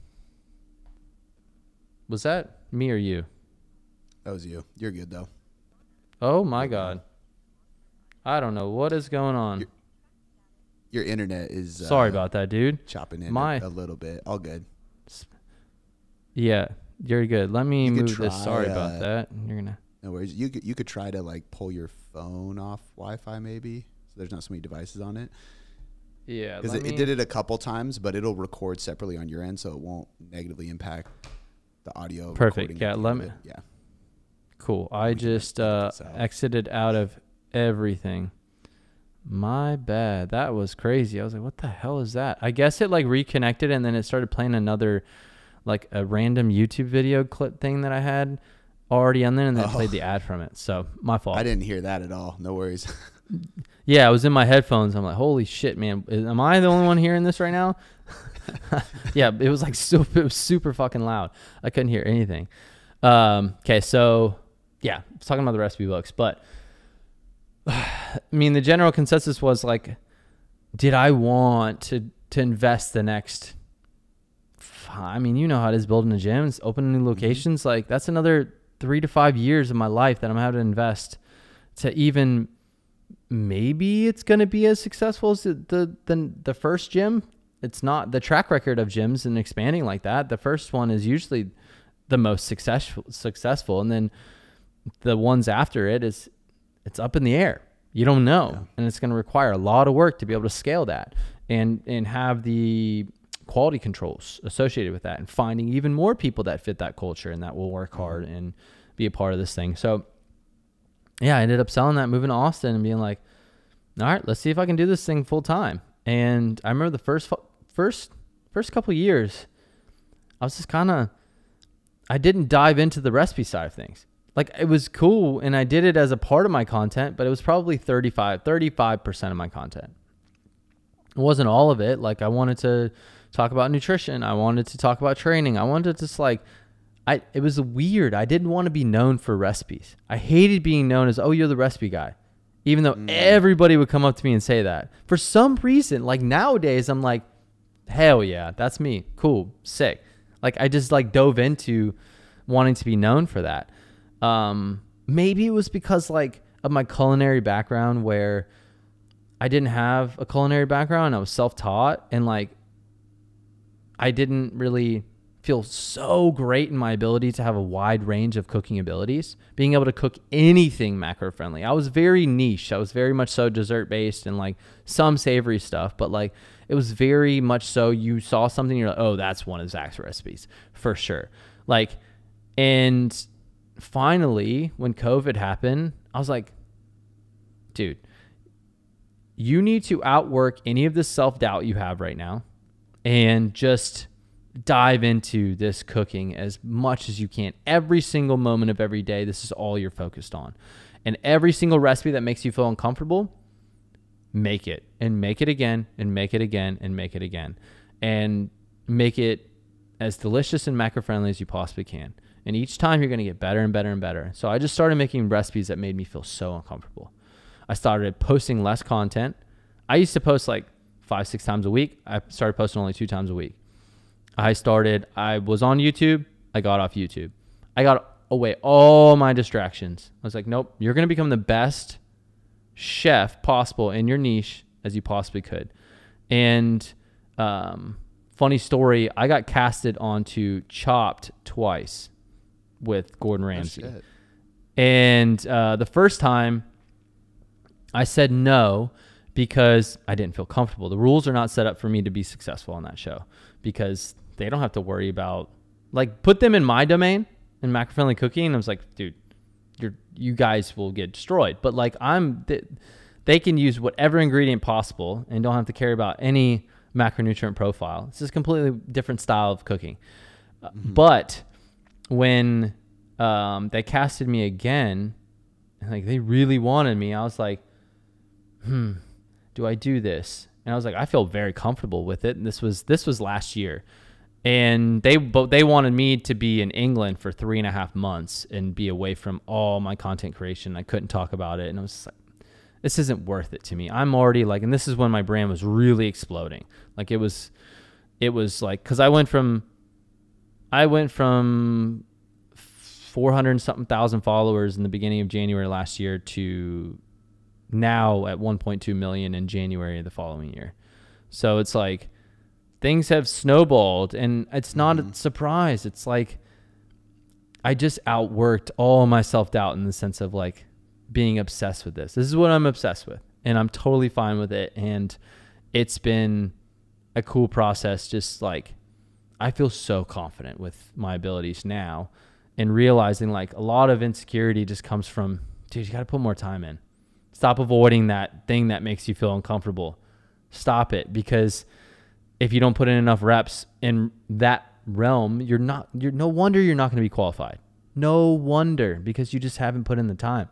was that me or you? That was you. You're good though. Oh my God. I don't know what is going on. Your, your internet is sorry uh, about that, dude. Chopping in my, a, a little bit. All good. Yeah, you're good. Let me you move try, this. Sorry uh, about that. You're gonna. No worries. You could you could try to like pull your phone off Wi-Fi maybe, so there's not so many devices on it. Yeah, because it, it did it a couple times, but it'll record separately on your end, so it won't negatively impact the audio. Perfect. Yeah, let me. Yeah. Cool. I just uh, exited out of everything. My bad. That was crazy. I was like, what the hell is that? I guess it like reconnected and then it started playing another, like a random YouTube video clip thing that I had already on there and then oh. it played the ad from it. So my fault. I didn't hear that at all. No worries. Yeah, I was in my headphones. I'm like, holy shit, man. Am I the only one hearing this right now? Yeah, it was like super, it was super fucking loud. I couldn't hear anything. Um, okay, so yeah, I was talking about the recipe books, but I mean, the general consensus was like, did I want to to invest the next? I mean, you know how it is building a gym, it's opening new locations. Mm-hmm. Like that's another three to five years of my life that I'm having to invest to even. Maybe it's going to be as successful as the, the the the first gym. It's not the track record of gyms and expanding like that. The first one is usually the most successful, successful, and then the ones after it is it's up in the air. You don't know, yeah. And it's going to require a lot of work to be able to scale that and and have the quality controls associated with that, and finding even more people that fit that culture and that will work hard and be a part of this thing. So. Yeah, I ended up selling that, moving to Austin and being like, all right, let's see if I can do this thing full time. And I remember the first, first, first couple of years, I was just kind of, I didn't dive into the recipe side of things. Like it was cool and I did it as a part of my content, but it was probably thirty-five, thirty-five percent of my content. It wasn't all of it. Like I wanted to talk about nutrition. I wanted to talk about training. I wanted to just like, I, it was weird. I didn't want to be known for recipes. I hated being known as, oh, you're the recipe guy. Even though mm. everybody would come up to me and say that. For some reason, like nowadays, I'm like, hell yeah, that's me. Cool, sick. Like I just like dove into wanting to be known for that. Um, maybe it was because like of my culinary background where I didn't have a culinary background. I was self-taught and like I didn't really feel so great in my ability to have a wide range of cooking abilities, being able to cook anything macro friendly. I was very niche. I was very much so dessert based and like some savory stuff, but like it was very much so you saw something, you're like, oh, that's one of Zach's recipes for sure. Like, and finally when COVID happened, I was like, dude, you need to outwork any of the self-doubt you have right now and just dive into this cooking as much as you can. Every single moment of every day, this is all you're focused on. And every single recipe that makes you feel uncomfortable, make it and make it again and make it again and make it again. And make it as delicious and macro-friendly as you possibly can. And each time you're going to get better and better and better. So I just started making recipes that made me feel so uncomfortable. I started posting less content. I used to post like five, six times a week. I started posting only two times a week. I started, I was on YouTube. I got off YouTube. I got away all my distractions. I was like, nope, you're going to become the best chef possible in your niche as you possibly could. And um, funny story, I got casted onto Chopped twice with Gordon Ramsay. Oh, and uh, the first time I said no because I didn't feel comfortable. The rules are not set up for me to be successful on that show because they don't have to worry about, like, put them in my domain in macro-friendly cooking. And I was like, dude, you're, you guys will get destroyed. But like I'm, they, they can use whatever ingredient possible and don't have to care about any macronutrient profile. It's just a completely different style of cooking. Mm-hmm. But when um, they casted me again, like they really wanted me, I was like, hmm, do I do this? And I was like, I feel very comfortable with it. And this was, this was last year. And they, but they wanted me to be in England for three and a half months and be away from all my content creation. I couldn't talk about it. And I was just like, this isn't worth it to me. I'm already like, and this is when my brand was really exploding. Like it was, it was like, cause I went from, I went from four hundred and something thousand followers in the beginning of January last year to now at one point two million in January of the following year. So it's like things have snowballed and it's not mm-hmm. a surprise. It's like I just outworked all my self-doubt in the sense of like being obsessed with this. This is what I'm obsessed with and I'm totally fine with it. And it's been a cool process. Just like, I feel so confident with my abilities now and realizing like a lot of insecurity just comes from, dude, you got to put more time in. Stop avoiding that thing that makes you feel uncomfortable. Stop it. Because if you don't put in enough reps in that realm, you're not, you're no wonder you're not going to be qualified. No wonder, because you just haven't put in the time.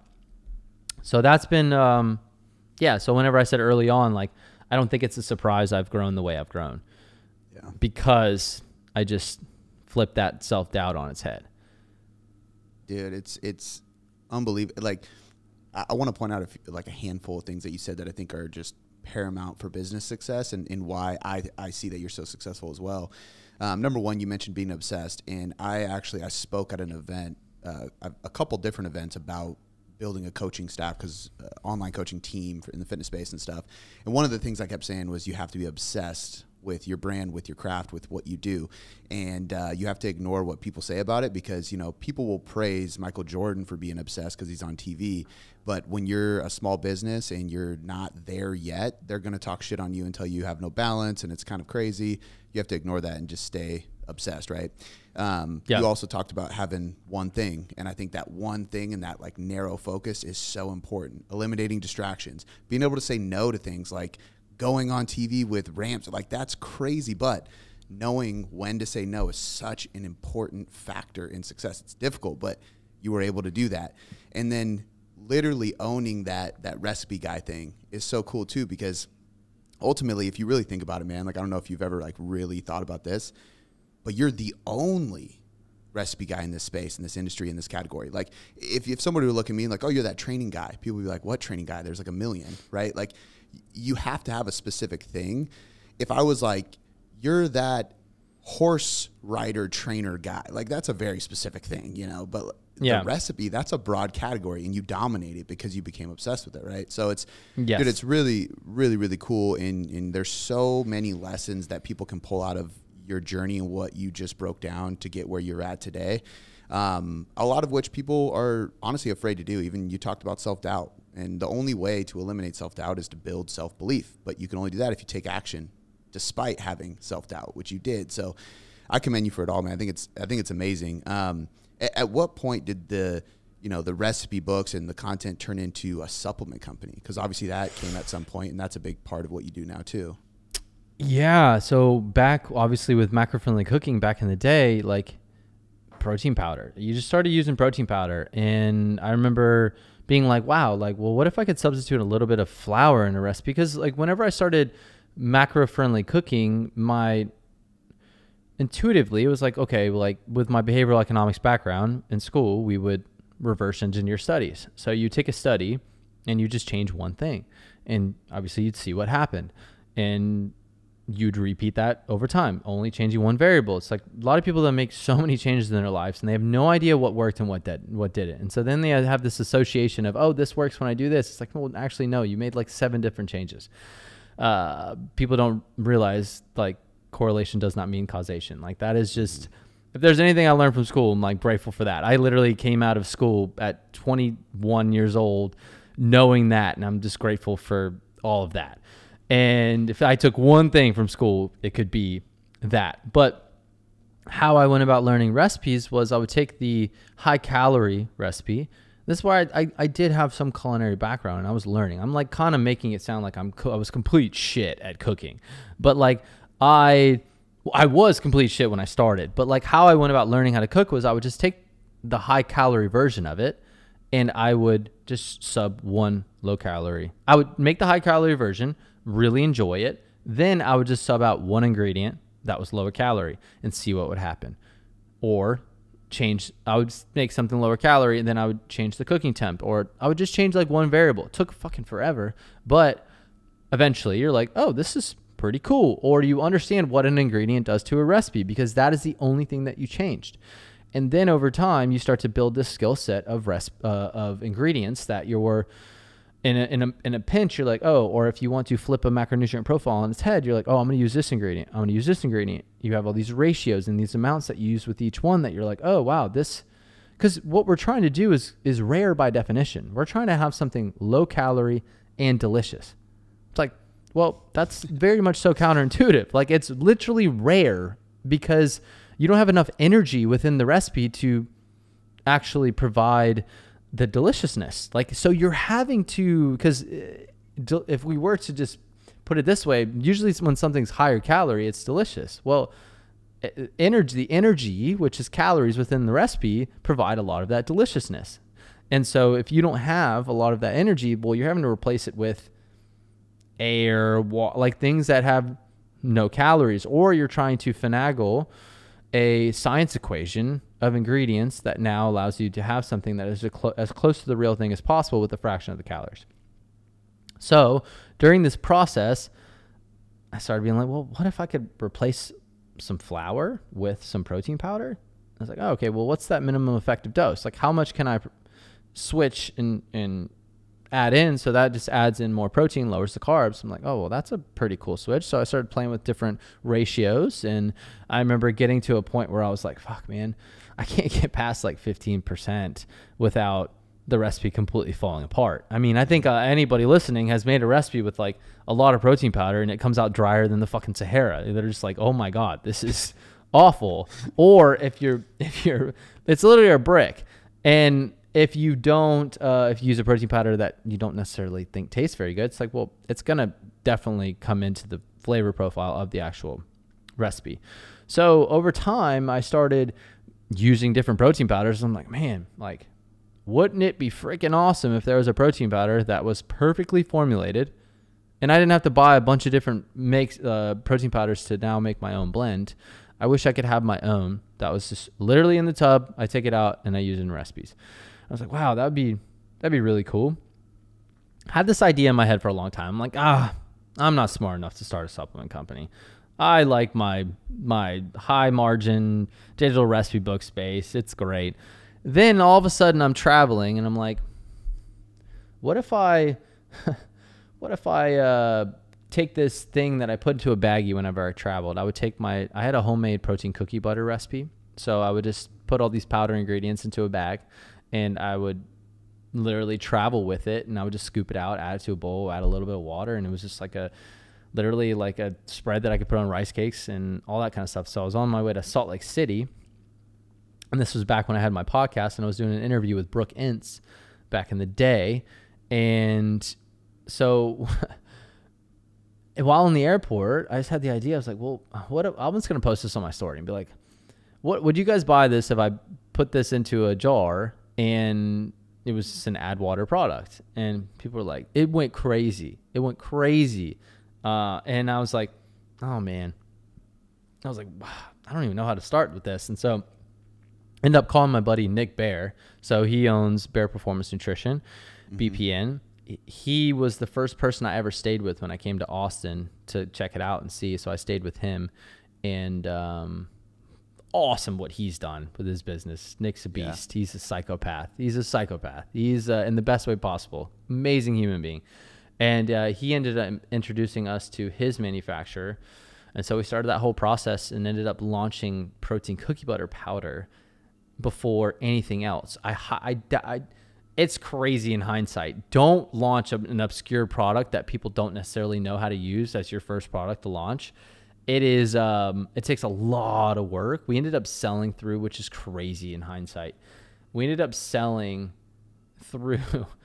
So that's been, um, yeah. So whenever I said early on, like, I don't think it's a surprise I've grown the way I've grown. Yeah. Because I just flipped that self-doubt on its head. Dude, it's, it's unbelievable. Like, I, I want to point out a few, like a handful of things that you said that I think are just paramount for business success and, and why I, I see that you're so successful as well. Um, number one, you mentioned being obsessed. And I actually, I spoke at an event, uh, a, a couple different events about building a coaching staff, because uh, online coaching team for, in the fitness space and stuff. And one of the things I kept saying was you have to be obsessed with your brand, with your craft, with what you do. And uh, you have to ignore what people say about it, because, you know, people will praise Michael Jordan for being obsessed because he's on T V. But when you're a small business and you're not there yet, they're going to talk shit on you and tell you you have no balance and it's kind of crazy. You have to ignore that and just stay obsessed, right? Um, yeah. You also talked about having one thing. And I think that one thing and that like narrow focus is so important. Eliminating distractions, being able to say no to things like going on T V with ramps, like that's crazy. But knowing when to say no is such an important factor in success. It's difficult, but you were able to do that. And then literally owning that, that recipe guy thing is so cool too, because ultimately, if you really think about it, man, like, I don't know if you've ever like really thought about this, but you're the only recipe guy in this space, in this industry, in this category. Like if, if somebody would look at me like, oh, you're that training guy, people would be like, what training guy? There's like a million, right? Like you have to have a specific thing. If I was like, you're that horse rider trainer guy. Like that's a very specific thing, you know, but yeah. the recipe, that's a broad category, and you dominate it because you became obsessed with it, right? So it's, yes. dude, it's really, really, really cool. And, and there's so many lessons that people can pull out of your journey and what you just broke down to get where you're at today. Um, a lot of which people are honestly afraid to do. Even you talked about self-doubt, and the only way to eliminate self-doubt is to build self-belief, but you can only do that if you take action despite having self-doubt, which you did. So I commend you for it all, man. I think it's, I think it's amazing. Um, at, at what point did the, you know, the recipe books and the content turn into a supplement company? Because obviously that came at some point, and that's a big part of what you do now too. Yeah. So back obviously with macro-friendly cooking back in the day, like protein powder, you just started using protein powder. And I remember being like, wow, like, well, what if I could substitute a little bit of flour in a recipe? Because like whenever I started macro-friendly cooking, my intuitively it was like, okay, like with my behavioral economics background in school, we would reverse engineer studies. So you take a study and you just change one thing, and obviously you'd see what happened, and you'd repeat that over time, only changing one variable. It's like a lot of people that make so many changes in their lives and they have no idea what worked and what did, what didn't. And so then they have this association of, oh, this works when I do this. It's like, well, actually, no, you made like seven different changes. Uh, people don't realize like correlation does not mean causation. Like that is just, if there's anything I learned from school, I'm like grateful for that. I literally came out of school at twenty-one years old knowing that, and I'm just grateful for all of that. And if I took one thing from school, it could be that. But how I went about learning recipes was I would take the high calorie recipe. This is why I, I, I did have some culinary background, and I was learning. I'm like kind of making it sound like I'm co- I was complete shit at cooking. But like I I was complete shit when I started. But like how I went about learning how to cook was I would just take the high calorie version of it, and I would just sub one low calorie. I would make the high calorie version, really enjoy it. Then I would just sub out one ingredient that was lower calorie and see what would happen. Or change, I would make something lower calorie and then I would change the cooking temp, or I would just change like one variable. It took fucking forever, but eventually you're like, oh, this is pretty cool. Or you understand what an ingredient does to a recipe because that is the only thing that you changed. And then over time you start to build this skill set of res- uh, of ingredients that you're In a, in a in a pinch, you're like, oh, or if you want to flip a macronutrient profile on its head, you're like, oh, I'm going to use this ingredient. I'm going to use this ingredient. You have all these ratios and these amounts that you use with each one that you're like, oh, wow, this, because what we're trying to do is is rare by definition. We're trying to have something low calorie and delicious. It's like, well, that's very much so counterintuitive. Like it's literally rare because you don't have enough energy within the recipe to actually provide the deliciousness. Like, so you're having to, because if we were to just put it this way, usually when something's higher calorie, it's delicious. Well, energy, the energy, which is calories within the recipe, provide a lot of that deliciousness. And so if you don't have a lot of that energy, well, you're having to replace it with air, wa- like things that have no calories, or you're trying to finagle a science equation of ingredients that now allows you to have something that is as, clo- as close to the real thing as possible with a fraction of the calories. So during this process, I started being like, well, what if I could replace some flour with some protein powder? I was like, oh, okay, well, what's that minimum effective dose? Like how much can I pr- switch and, and add in so that just adds in more protein, lowers the carbs? I'm like, oh, well, that's a pretty cool switch. So I started playing with different ratios, and I remember getting to a point where I was like, fuck, man, I can't get past like fifteen percent without the recipe completely falling apart. I mean, I think uh, anybody listening has made a recipe with like a lot of protein powder and it comes out drier than the fucking Sahara. They're just like, oh my God, this is awful. Or if you're, if you're, it's literally a brick. And if you don't, uh, if you use a protein powder that you don't necessarily think tastes very good, it's like, well, it's going to definitely come into the flavor profile of the actual recipe. So over time, I started using different protein powders. I'm like, man, like, wouldn't it be freaking awesome if there was a protein powder that was perfectly formulated and I didn't have to buy a bunch of different makes, uh, protein powders to now make my own blend? I wish I could have my own that was just literally in the tub. I take it out and I use it in recipes. I was like, wow, that would be, that'd be really cool. I had this idea in my head for a long time. I'm like, ah, I'm not smart enough to start a supplement company. I like my my high margin digital recipe book space. It's great. Then all of a sudden I'm traveling and I'm like, what if I, what if I uh, take this thing that I put into a baggie whenever I traveled? I would take my, I had a homemade protein cookie butter recipe. So I would just put all these powder ingredients into a bag and I would literally travel with it, and I would just scoop it out, add it to a bowl, add a little bit of water, and it was just like a, literally like a spread that I could put on rice cakes and all that kind of stuff. So I was on my way to Salt Lake City, and this was back when I had my podcast, and I was doing an interview with Brooke Ince back in the day. And so while in the airport, I just had the idea. I was like, well, what if, I'm just going to post this on my story and be like, what would you guys buy this if I put this into a jar and it was just an add water product? And people were like, it went crazy. It went crazy. Uh, and I was like, oh man, I was like, wow, I don't even know how to start with this. And so I ended up calling my buddy Nick Bear. So he owns Bear Performance Nutrition, mm-hmm. B P N. He was the first person I ever stayed with when I came to Austin to check it out and see. So I stayed with him, and, um, awesome what he's done with his business. Nick's a beast. Yeah. He's a psychopath. He's a psychopath. He's uh, in the best way possible. Amazing human being. And uh, he ended up introducing us to his manufacturer. And so we started that whole process and ended up launching protein cookie butter powder before anything else. I, I, I, it's crazy in hindsight. Don't launch an obscure product that people don't necessarily know how to use as your first product to launch. It is, um, it takes a lot of work. We ended up selling through, which is crazy in hindsight. We ended up selling through,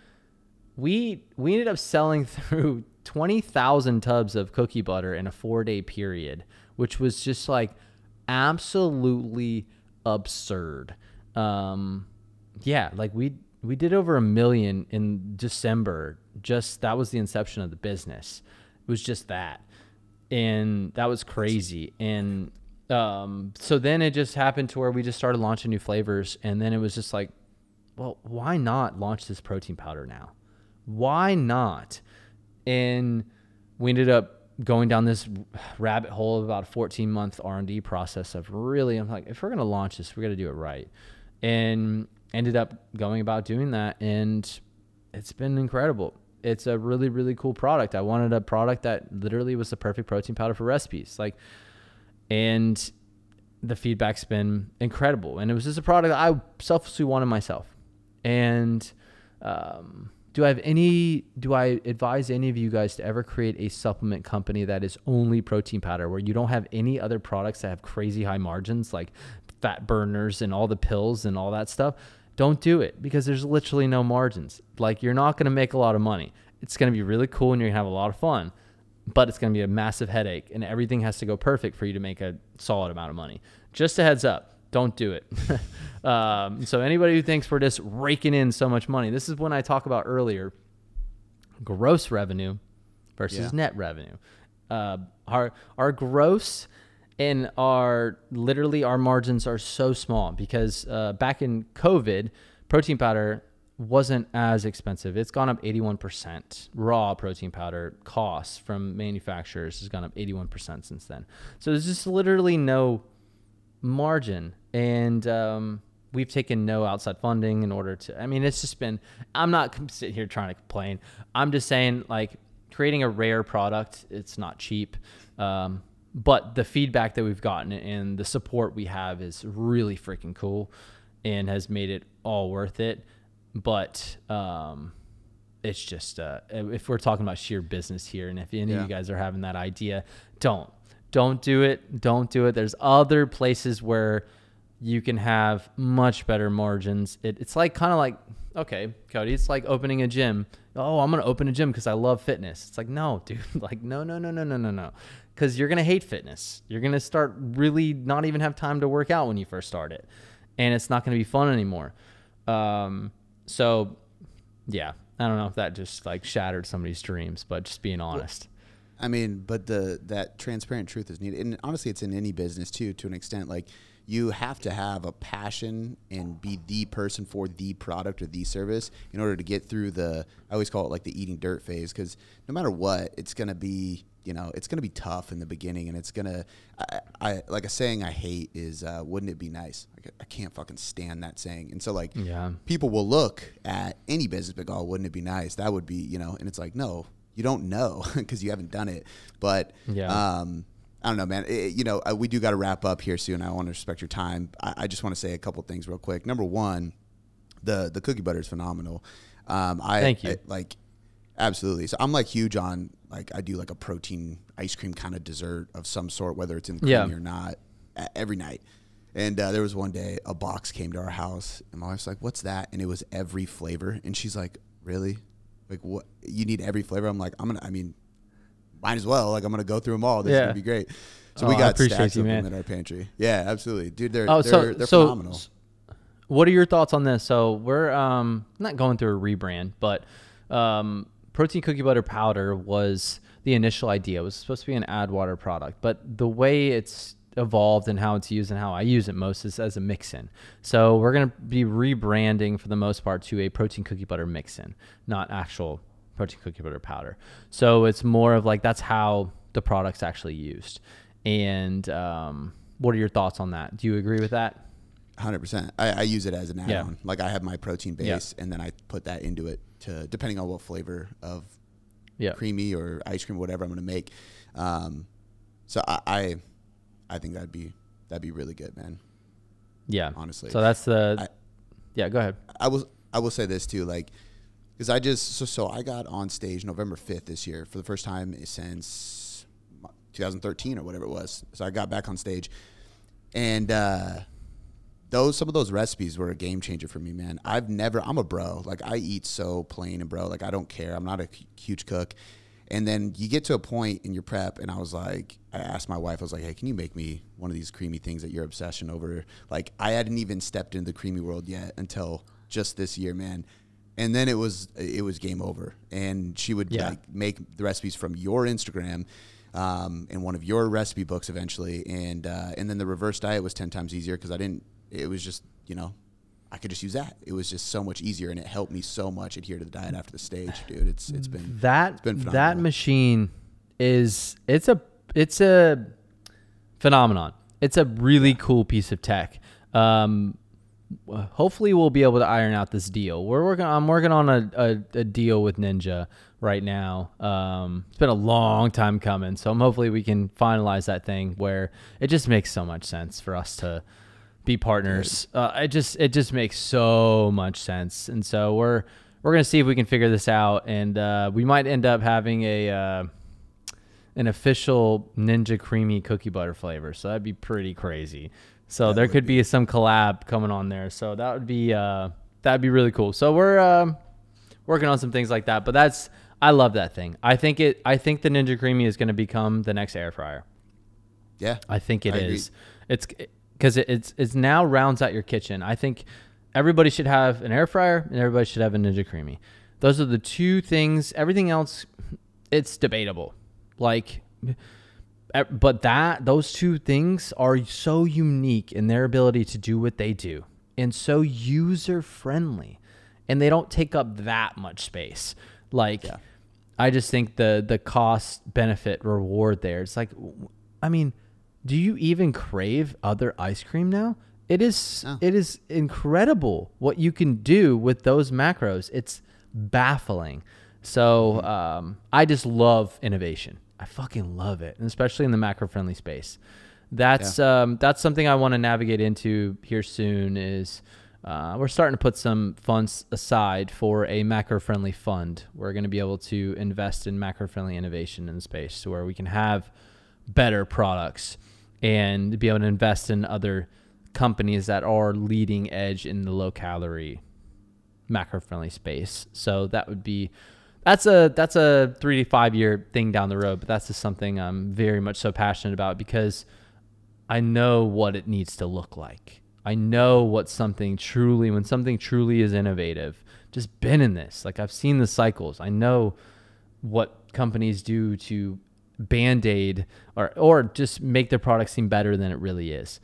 we, we ended up selling through twenty thousand tubs of cookie butter in a four day period, which was just like absolutely absurd. Um, yeah, like we, we did over a million in December. Just, that was the inception of the business. It was just that. And that was crazy. And um, so then it just happened to where we just started launching new flavors. And then it was just like, well, why not launch this protein powder now? Why not? And we ended up going down this rabbit hole of about a fourteen month R and D process of really, I'm like, if we're going to launch this, we're going to do it right. And ended up going about doing that. And it's been incredible. It's a really, really cool product. I wanted a product that literally was the perfect protein powder for recipes. Like, and the feedback's been incredible. And it was just a product that I selfishly wanted myself. And, um, do I have any, do I advise any of you guys to ever create a supplement company that is only protein powder, where you don't have any other products that have crazy high margins, like fat burners and all the pills and all that stuff? Don't do it, because there's literally no margins. Like, you're not going to make a lot of money. It's going to be really cool and you're going to have a lot of fun, but it's going to be a massive headache, and everything has to go perfect for you to make a solid amount of money. Just a heads up, don't do it. um, so anybody who thinks we're just raking in so much money, this is when I talk about earlier, gross revenue versus yeah. net revenue. Uh, our, our gross and our literally our margins are so small because uh, back in COVID, protein powder wasn't as expensive. It's gone up eighty-one percent. Raw protein powder costs from manufacturers has gone up eighty-one percent since then. So there's just literally no margin. And um, we've taken no outside funding in order to, I mean, it's just been, I'm not sitting here trying to complain. I'm just saying, like, creating a rare product, it's not cheap. Um, But the feedback that we've gotten and the support we have is really freaking cool and has made it all worth it. But um, it's just, uh, if we're talking about sheer business here, and if any yeah. of you guys are having that idea, don't. Don't do it. Don't do it. There's other places where you can have much better margins. It, it's like kind of like, okay, Cody, it's like opening a gym. Oh, I'm going to open a gym because I love fitness. It's like, no, dude, like, no, no, no, no, no, no, no. Because you're going to hate fitness. You're going to start really not even have time to work out when you first start it. And it's not going to be fun anymore. Um, so, yeah, I don't know if that just like shattered somebody's dreams, but just being honest. Well, I mean, but the that transparent truth is needed. And honestly, it's in any business too, to an extent. Like, you have to have a passion and be the person for the product or the service in order to get through the, I always call it like the eating dirt phase, because no matter what, it's going to be, you know, it's going to be tough in the beginning, and it's going to, I, I like a saying I hate is, uh, wouldn't it be nice? Like, I can't fucking stand that saying. And so like yeah. people will look at any business, but oh, wouldn't it be nice? That would be, you know, and it's like, no, you don't know because you haven't done it. But, yeah. um, I don't know, man. It, you know, uh, we do got to wrap up here soon. I want to respect your time. I, I just want to say a couple things real quick. Number one, the the cookie butter is phenomenal. Um, I, Thank you. I, like, absolutely. So I'm like huge on, like, I do like a protein ice cream kind of dessert of some sort, whether it's in the creamy yeah. or not, uh, every night. And uh, there was one day a box came to our house, and my wife's like, "What's that?" And it was every flavor. And she's like, "Really? Like, what? You need every flavor?" I'm like, "I'm gonna. I mean." Might as well. Like, I'm going to go through them all. This yeah. is going to be great. So oh, we got stacks you, of man. them in our pantry. Yeah, absolutely. Dude, they're, oh, they're, so, they're so phenomenal. What are your thoughts on this? So we're um, not going through a rebrand, but um, protein cookie butter powder was the initial idea. It was supposed to be an Addwater product, but the way it's evolved and how it's used and how I use it most is as a mix-in. So we're going to be rebranding for the most part to a protein cookie butter mix-in, not actual protein cookie butter powder. So it's more of like, that's how the product's actually used. And um, what are your thoughts on that? Do you agree with that? one hundred percent. I, I use it as an add-on. Yeah. Like, I have my protein base, yeah. and then I put that into it to, depending on what flavor of yeah. creamy or ice cream, whatever I'm going to make. Um, so I, I I think that'd be that'd be really good, man. Yeah. Honestly. So that's the I, yeah. Go ahead. I will I will say this too, like, because I just so so I got on stage November fifth this year for the first time since two thousand thirteen or whatever it was. So I got back on stage, and uh, those some of those recipes were a game changer for me, man. I've never I'm a bro, like, I eat so plain and bro, like, I don't care. I'm not a huge cook. And then you get to a point in your prep, and I was like, I asked my wife, I was like, hey, can you make me one of these creamy things that your obsession over? Like, I hadn't even stepped into the creamy world yet until just this year, man. And then it was it was game over. And she would yeah. like make the recipes from your Instagram um, and one of your recipe books eventually. And uh, and then the reverse diet was ten times easier because I didn't. It was just, you know, I could just use that. It was just so much easier, and it helped me so much adhere to the diet after the stage, dude. It's it's been that it's been phenomenal. That machine is it's a it's a phenomenon. It's a really cool piece of tech. Um, hopefully we'll be able to iron out this deal. We're working. I'm working on a, a, a deal with Ninja right now. Um, it's been a long time coming, so I'm hopefully we can finalize that thing where it just makes so much sense for us to be partners. Uh, it just it just makes so much sense, and so we're we're gonna see if we can figure this out, and uh, we might end up having a uh, an official Ninja creamy cookie butter flavor. So that'd be pretty crazy. So that there could be. be some collab coming on there. So that would be uh, that'd be really cool. So we're um, working on some things like that. But that's I love that thing. I think it. I think the Ninja Creamy is going to become the next air fryer. Yeah, I think it I is. Agree. It's because it, it's it's now rounds out your kitchen. I think everybody should have an air fryer and everybody should have a Ninja Creamy. Those are the two things. Everything else, it's debatable. Like. But that those two things are so unique in their ability to do what they do and so user friendly, and they don't take up that much space. Like, yeah. I just think the the cost benefit reward there. It's like, I mean, do you even crave other ice cream now? It is oh. it is incredible what you can do with those macros. It's baffling. So mm-hmm. um, I just love innovation. I fucking love it, and especially in the macro-friendly space. That's yeah. um, that's something I want to navigate into here soon. Is uh, we're starting to put some funds aside for a macro-friendly fund. We're going to be able to invest in macro-friendly innovation in the space, so where we can have better products and be able to invest in other companies that are leading edge in the low-calorie macro-friendly space. So that would be. That's a that's a three to five year thing down the road, but that's just something I'm very much so passionate about because I know what it needs to look like. I know what something truly, when something truly is innovative, just been in this. Like, I've seen the cycles. I know what companies do to Band-Aid or or just make their product seem better than it really is.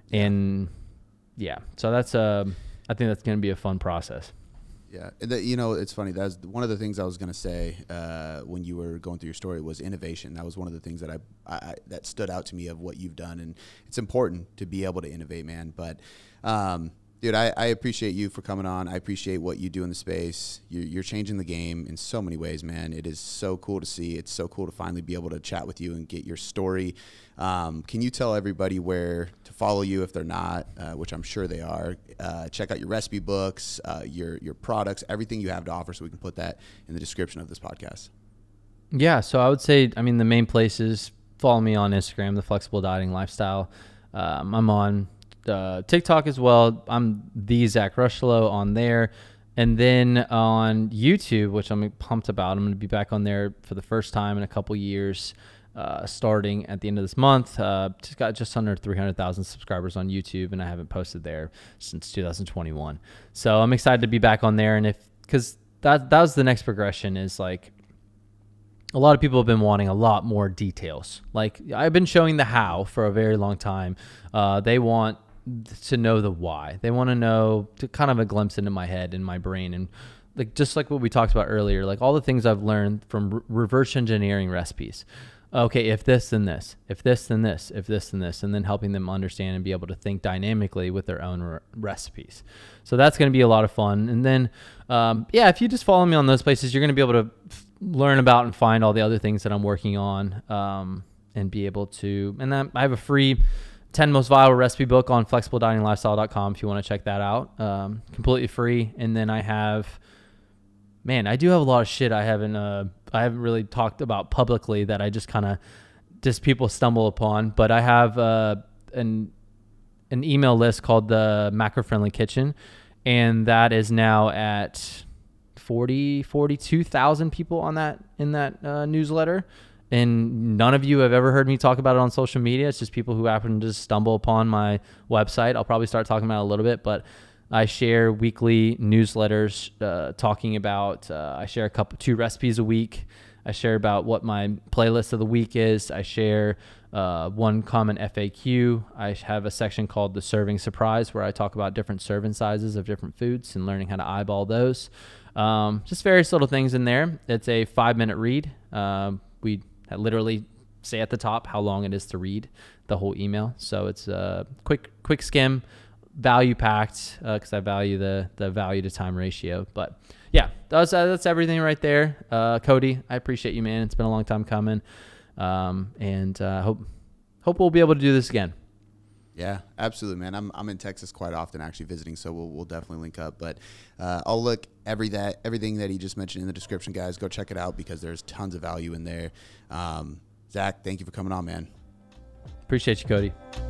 And yeah, so that's, uh, I think that's going to be a fun process. Yeah. And that, you know, it's funny. That's one of the things I was going to say uh, when you were going through your story was innovation. That was one of the things that I, I that stood out to me of what you've done. And it's important to be able to innovate, man. But, um, dude, I, I appreciate you for coming on. I appreciate what you do in the space. You're, you're changing the game in so many ways, man. It is so cool to see. It's so cool to finally be able to chat with you and get your story. Um, can you tell everybody where to follow you if they're not, uh, which I'm sure they are? Uh, check out your recipe books, uh, your your products, everything you have to offer, so we can put that in the description of this podcast. Yeah, so I would say, I mean, the main places, follow me on Instagram, The Flexible Dieting Lifestyle. Um, I'm on uh, TikTok as well. I'm the Zach Rushlow on there. And then on YouTube, which I'm pumped about, I'm going to be back on there for the first time in a couple years, uh, starting at the end of this month. Uh, just got just under three hundred thousand subscribers on YouTube, and I haven't posted there since two thousand twenty-one. So I'm excited to be back on there. And if, because that, that was the next progression, is like, a lot of people have been wanting a lot more details. Like, I've been showing the how for a very long time. Uh, they want to know the why. They want to know, to kind of a glimpse into my head and my brain. And like, just like what we talked about earlier, like all the things I've learned from re- reverse engineering recipes. Okay, if this, then this, if this, then this, if this, then this, and then helping them understand and be able to think dynamically with their own re- recipes. So that's going to be a lot of fun. And then, um, yeah, if you just follow me on those places, you're going to be able to f- learn about and find all the other things that I'm working on, um, and be able to, and then I have a free ten most viral recipe book on flexible dieting lifestyle dot com if you want to check that out, um, completely free. And then I have, man, I do have a lot of shit I haven't, uh, I haven't really talked about publicly that I just kind of, just people stumble upon. But I have uh, an an email list called the Macro Friendly Kitchen, and that is now at forty, forty-two thousand people on that, in that uh, newsletter. And none of you have ever heard me talk about it on social media. It's just people who happen to just stumble upon my website. I'll probably start talking about it a little bit, but I share weekly newsletters uh, talking about, uh, I share a couple, two recipes a week. I share about what my playlist of the week is. I share uh, one common F A Q. I have a section called the Serving Surprise, where I talk about different serving sizes of different foods and learning how to eyeball those. Um, just various little things in there. It's a five minute read. Um, we literally say at the top how long it is to read the whole email. So it's a quick, quick skim, value packed, because uh, I value the the value to time ratio. But yeah, that's uh, that's everything right there. Uh, Cody, I appreciate you, man. It's been a long time coming, um, and uh, hope hope we'll be able to do this again. Yeah, absolutely, man. I'm I'm in Texas quite often, actually visiting, so we'll we'll definitely link up. But uh, I'll look every that everything that he just mentioned in the description, guys. Go check it out because there's tons of value in there. Um, Zach, thank you for coming on, man. Appreciate you, Cody.